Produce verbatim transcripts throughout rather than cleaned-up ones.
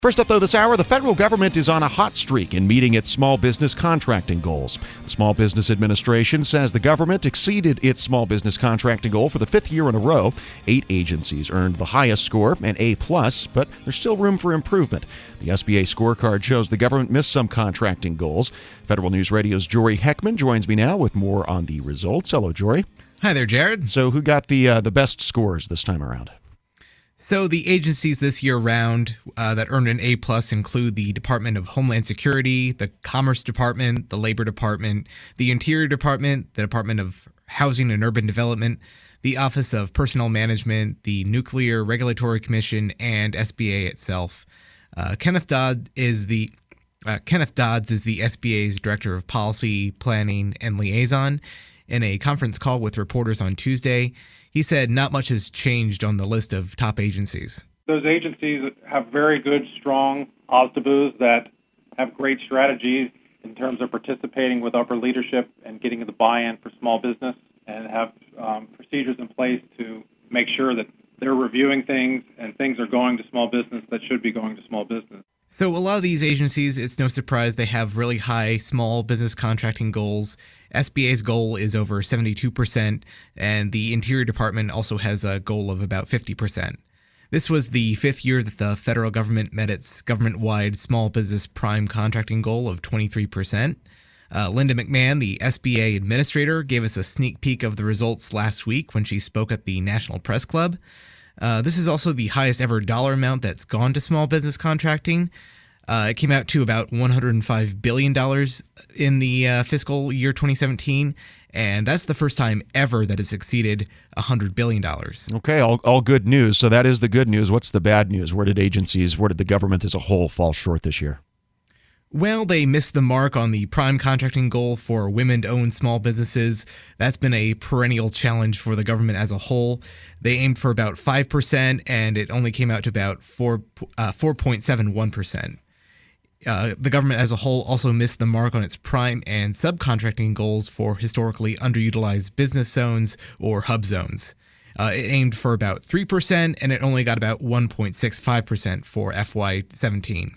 First up, though, this hour, the federal government is on a hot streak in meeting its small business contracting goals. The Small Business Administration says the government exceeded its small business contracting goal for the fifth year in a row. Eight agencies earned the highest score, an A plus, but there's still room for improvement. The S B A scorecard shows the government missed some contracting goals. Federal News Radio's Jory Heckman joins me now with more on the results. Hello, Jory. Hi there, Jared. So who got the uh, the best scores this time around? So the agencies this year round uh, that earned an A plus include the Department of Homeland Security, the Commerce Department, the Labor Department, the Interior Department, the Department of Housing and Urban Development, the Office of Personnel Management, the Nuclear Regulatory Commission, and S B A itself. Uh, Kenneth Dodd is the uh, Kenneth Dodds is the S B A's Director of Policy, Planning, and Liaison. In a conference call with reporters on Tuesday, he said not much has changed on the list of top agencies. Those agencies have very good, strong OSDBUs that have great strategies in terms of participating with upper leadership and getting the buy-in for small business, and have um, procedures in place to make sure that they're reviewing things and things are going to small business that should be going to small business. So a lot of these agencies, it's no surprise they have really high small business contracting goals. S B A's goal is over seventy-two percent, and the Interior Department also has a goal of about fifty percent. This was the fifth year that the federal government met its government-wide small business prime contracting goal of twenty-three percent. Uh, Linda McMahon, the S B A administrator, gave us a sneak peek of the results last week when she spoke at the National Press Club. Uh, this is also the highest ever dollar amount that's gone to small business contracting. Uh, it came out to about one hundred five billion dollars in the uh, fiscal year twenty seventeen, and that's the first time ever that it's exceeded one hundred billion dollars. Okay, all, all good news. So that is the good news. What's the bad news? Where did agencies, where did the government as a whole fall short this year? Well, they missed the mark on the prime contracting goal for women-owned small businesses. That's been a perennial challenge for the government as a whole. They aimed for about five percent, and it only came out to about four, uh, four point seven one percent. Uh, the government as a whole also missed the mark on its prime and subcontracting goals for historically underutilized business zones or hub zones. Uh, it aimed for about three percent, and it only got about one point six five percent for F Y seventeen.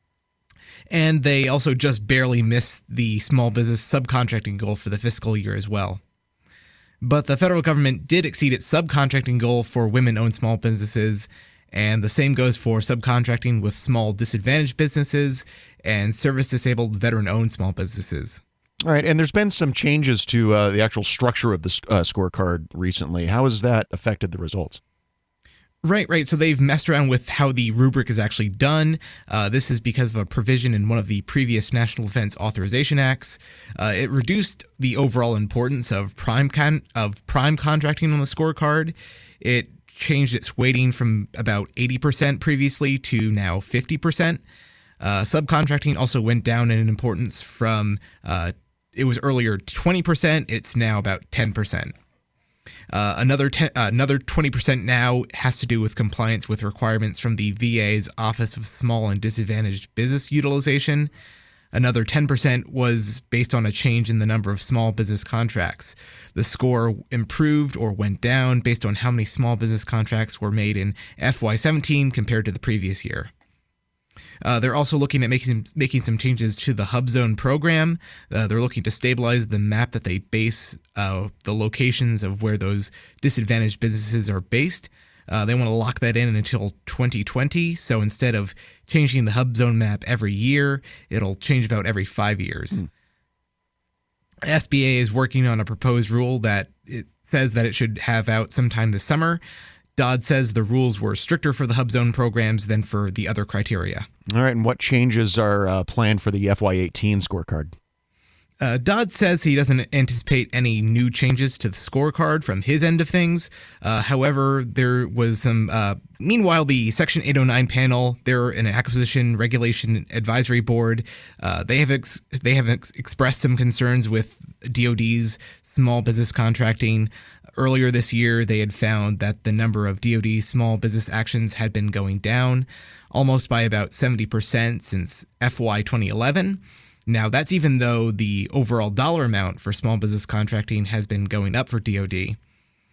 And they also just barely missed the small business subcontracting goal for the fiscal year as well. But the federal government did exceed its subcontracting goal for women-owned small businesses, and the same goes for subcontracting with small disadvantaged businesses and service-disabled veteran-owned small businesses. All right, and there's been some changes to uh, the actual structure of the uh, scorecard recently. How has that affected the results? Right, right. So they've messed around with how the rubric is actually done. Uh, this is because of a provision in one of the previous National Defense Authorization Acts. Uh, it reduced the overall importance of prime con- of prime contracting on the scorecard. It changed its weighting from about eighty percent previously to now fifty percent. Uh, subcontracting also went down in importance from, uh, it was earlier twenty percent, it's now about ten percent. Uh, another ten, uh, another twenty percent now has to do with compliance with requirements from the V A's Office of Small and Disadvantaged Business Utilization. Another ten percent was based on a change in the number of small business contracts. The score improved or went down based on how many small business contracts were made in F Y seventeen compared to the previous year. Uh, they're also looking at making some, making some changes to the Hub Zone program. Uh, they're looking to stabilize the map that they base uh, the locations of where those disadvantaged businesses are based. Uh, they want to lock that in until twenty twenty. So instead of changing the Hub Zone map every year, it'll change about every five years. Hmm. S B A is working on a proposed rule that it says that it should have out sometime this summer. Dodd says the rules were stricter for the Hub Zone programs than for the other criteria. All right, and what changes are uh, planned for the F Y eighteen scorecard? Uh, Dodd says he doesn't anticipate any new changes to the scorecard from his end of things. Uh, however, there was some... Uh, meanwhile, the Section eight oh nine panel, they're an acquisition regulation advisory board. Uh, they have ex- they have ex- expressed some concerns with D O D's small business contracting. Earlier this year, they had found that the number of D O D small business actions had been going down almost by about seventy percent since F Y twenty eleven. Now, that's even though the overall dollar amount for small business contracting has been going up for D O D.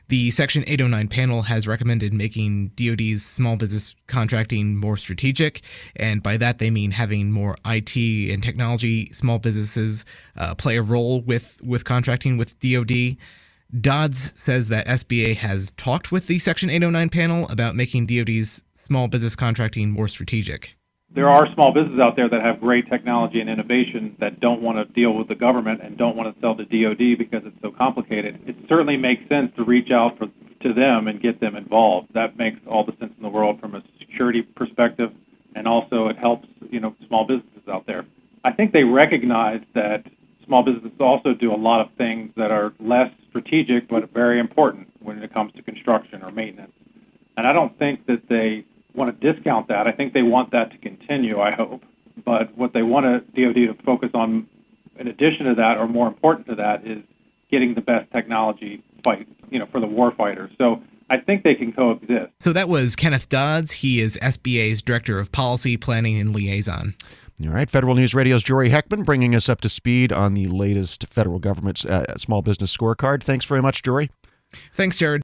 The Section eight oh nine panel has recommended making D O D's small business contracting more strategic, and by that they mean having more I T and technology small businesses uh, play a role with, with contracting with D O D. Dodds says that S B A has talked with the Section eight oh nine panel about making D O D's small business contracting more strategic. There are small businesses out there that have great technology and innovation that don't want to deal with the government and don't want to sell to D O D because it's so complicated. It certainly makes sense to reach out for, to them and get them involved. That makes all the sense in the world from a security perspective, and also it helps, you know, small businesses out there. I think they recognize that small businesses also do a lot of things that are less strategic but very important when it comes to construction or maintenance. And I don't think that they want to discount that. I think they want that to continue, I hope. But what they want to, D O D to focus on, in addition to that, or more important to that, is getting the best technology fight, you know, for the war fighters. So I think they can coexist. So that was Kenneth Dodds. He is S B A's Director of Policy, Planning, and Liaison. All right. Federal News Radio's Jory Heckman bringing us up to speed on the latest federal government's uh, small business scorecard. Thanks very much, Jory. Thanks, Jared.